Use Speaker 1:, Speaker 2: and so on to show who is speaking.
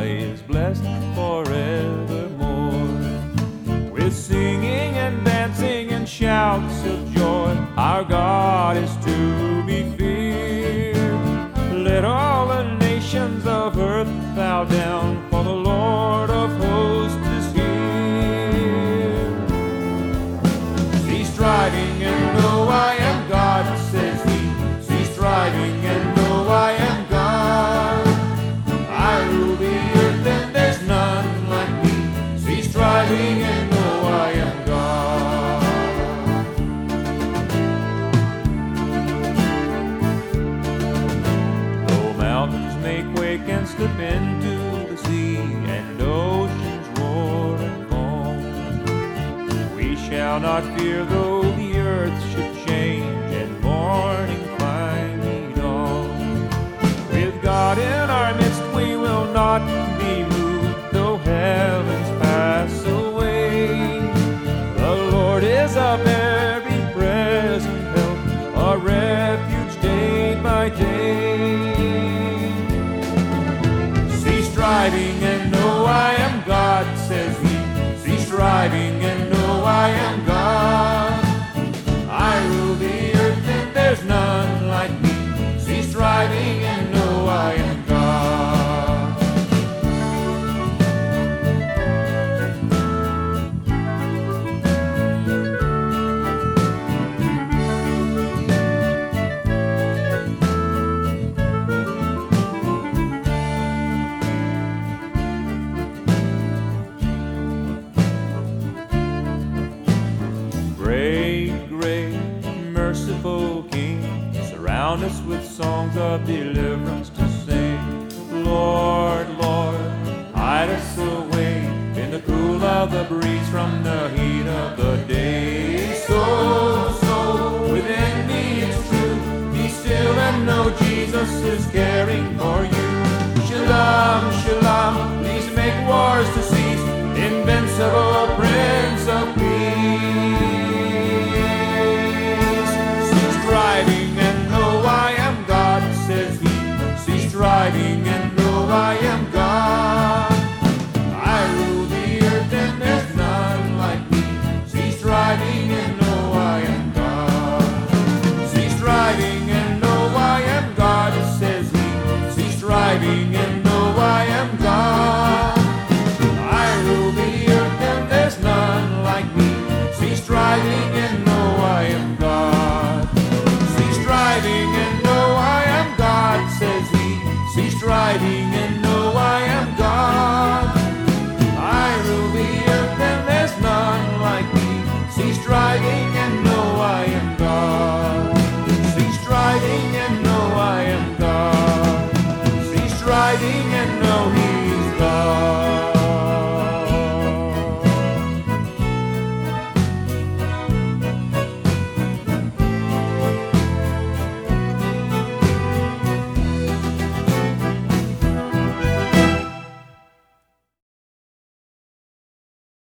Speaker 1: is blessed forevermore. With singing and dancing and shouts of joy, our God is to be feared. Let all the nations of earth bow down, for the Lord of hosts is here. Cease striving and know I am God, says he. Cease striving and know I am God. I rule the earth and there's none like me. Cease striving and know I am God. Though mountains may quake and slip into the sea, and oceans roar and foam, we shall not fear though the earth should change and morning finally dawn. With God in our midst we will not be moved, though heavens pass away. The Lord is a very present help, a refuge day by day. Cease striving and know I am God, says he. Cease striving and know I am God. I rule the earth and there's none like me. Cease striving and know I am God. Great, great, merciful King, surround us with songs of deliverance to sing. Lord, Lord, hide us away in the cool of the breeze from the heat